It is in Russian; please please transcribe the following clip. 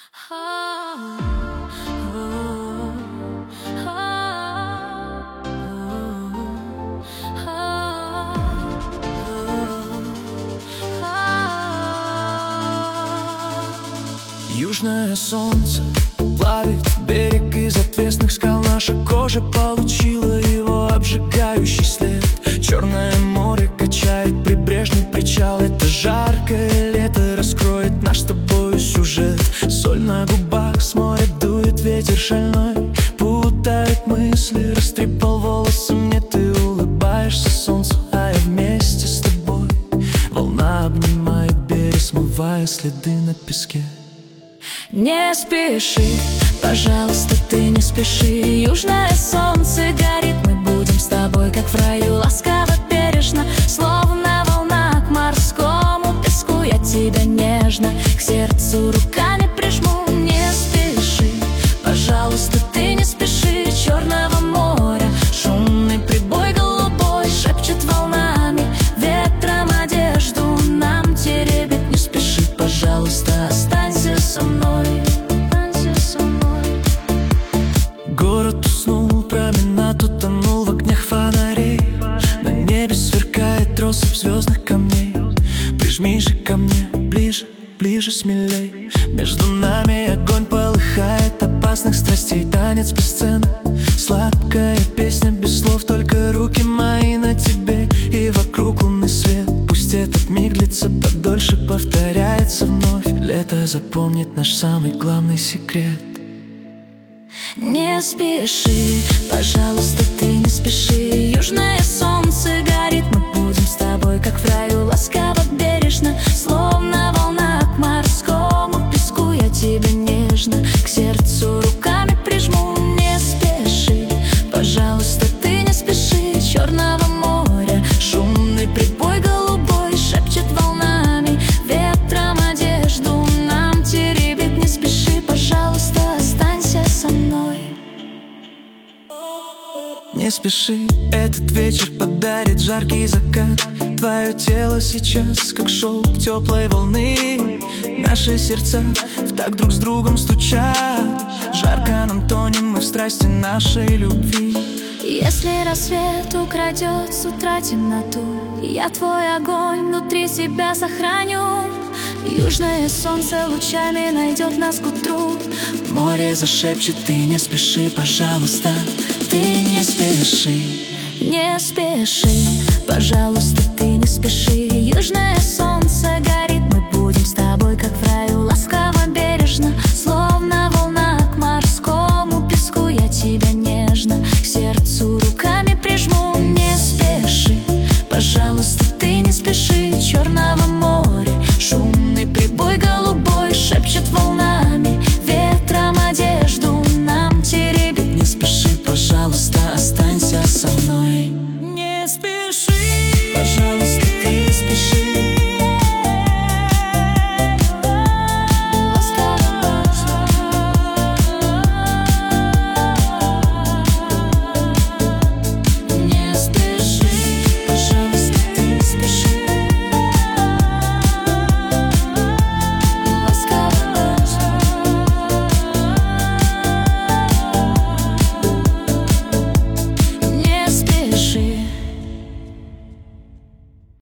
Южное солнце плавит берег из отвесных скал. Наша кожа получила его обжигающий след. Черное море качает прибрежный причал. Это жаркое лето раскроет наш с тобой сюжет. Соль на губах, с моря дует ветер шальной, путает мысли, растрепал волосы мне. Ты улыбаешься солнцу, а я вместе с тобой. Волна обнимает берег, смывая следы на песке. Не спеши, пожалуйста, ты не спеши. Южное солнце горит, мы будем с тобой, как в раю, ласково, бережно, словно волна к морскому песку. Я тебя нежно к сердцу руками прижму. Не спеши, пожалуйста, ты не спеши. Черного моря шумный прибой голубой шепчет волнами, ветром одежду нам теребит. Не спеши, пожалуйста, останься со мной. Город уснул, променад утонул в огнях фонарей. На небе сверкает россыпь звездных камней. Прижми же ко мне, ближе, ближе, смелей. Между нами огонь полыхает опасных страстей. Танец без сцены, сладкая песня без слов. Только руки мои на тебе, и вокруг лунный свет. Пусть этот миг длится подольше, повторяется вновь. Лето запомнит наш самый главный секрет. Не спеши, пожалуйста, ты не спеши. Южное солнце горит, мы будем с тобой, как в раю, ласково, бережно, словно волна к морскому песку. Я тебя нежно к сердцу руками прижму. Не спеши, пожалуйста, ты не спеши. Черного моря шумный прибой голубой шепчет волнами, ветром одежду нам теребит. Не спеши, пожалуйста, останься со мной. Не спеши, этот вечер подарит жаркий закат. Твое тело сейчас, как шелк теплой волны. Наши сердца в такт друг с другом стучат. Жарко нам тонем мы в страсти нашей любви. Если рассвет украдет с утра темноту, я твой огонь внутри себя сохраню. Южное солнце лучами найдет нас к утру. Море зашепчет, ты не спеши, пожалуйста, ты не спеши. Не спеши, пожалуйста, ты не спеши. Южное солнце горит, мы будем с тобой, как в раю, ласково, бережно, словно волна к морскому песку. Я тебя нежно к сердцу руками прижму. Не спеши, пожалуйста, ты не спеши. Черного моря шумный прибой голубой шепчет волна.